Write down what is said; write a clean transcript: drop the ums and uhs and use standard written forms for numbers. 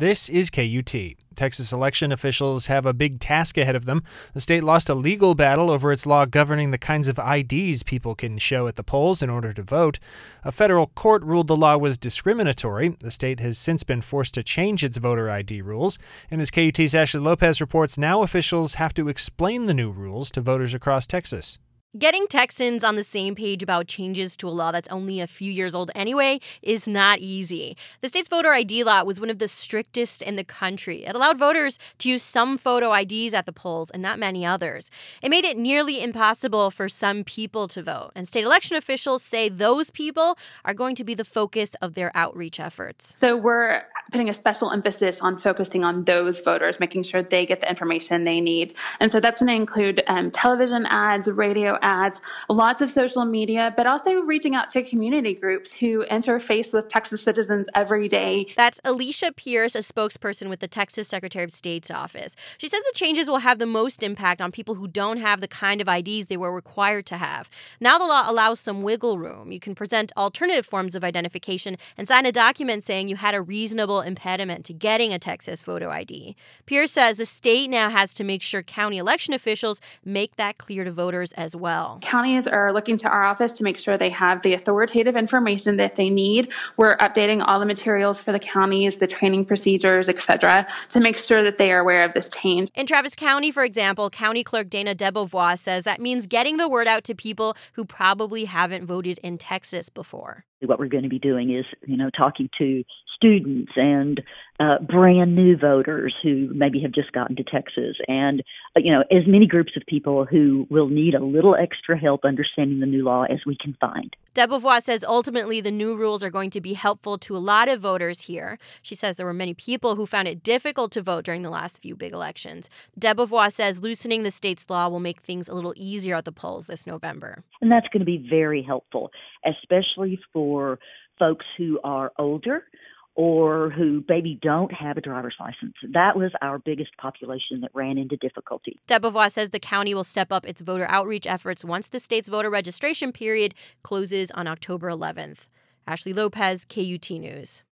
This is KUT. Texas election officials have a big task ahead of them. The state lost a legal battle over its law governing the kinds of IDs people can show at the polls in order to vote. A federal court ruled the law was discriminatory. The state has since been forced to change its voter ID rules. And as KUT's Ashley Lopez reports, now officials have to explain the new rules to voters across Texas. Getting Texans on the same page about changes to a law that's only a few years old anyway is not easy. The state's voter ID law was one of the strictest in the country. It allowed voters to use some photo IDs at the polls and not many others. It made it nearly impossible for some people to vote, and state election officials say those people are going to be the focus of their outreach efforts. So we're putting a special emphasis on focusing on those voters, making sure they get the information they need. And so that's going to include television ads, radio ads, lots of social media, but also reaching out to community groups who interface with Texas citizens every day. That's Alicia Pierce, a spokesperson with the Texas Secretary of State's office. She says the changes will have the most impact on people who don't have the kind of IDs they were required to have. Now the law allows some wiggle room. You can present alternative forms of identification and sign a document saying you had a reasonable impediment to getting a Texas photo ID. Pierce says the state now has to make sure county election officials make that clear to voters as well. Counties are looking to our office to make sure they have the authoritative information that they need. We're updating all the materials for the counties, the training procedures, etc., to make sure that they are aware of this change. In Travis County, for example, County Clerk Dana Debevoise says that means getting the word out to people who probably haven't voted in Texas before. What we're going to be doing is, talking to students and brand new voters who maybe have just gotten to Texas and, as many groups of people who will need a little extra help understanding the new law as we can find. Debevoise says ultimately the new rules are going to be helpful to a lot of voters here. She says there were many people who found it difficult to vote during the last few big elections. Debevoise says loosening the state's law will make things a little easier at the polls this November. And that's going to be very helpful, especially for folks who are older or who maybe don't have a driver's license. That was our biggest population that ran into difficulty. Debevoise says the county will step up its voter outreach efforts once the state's voter registration period closes on October 11th. Ashley Lopez, KUT News.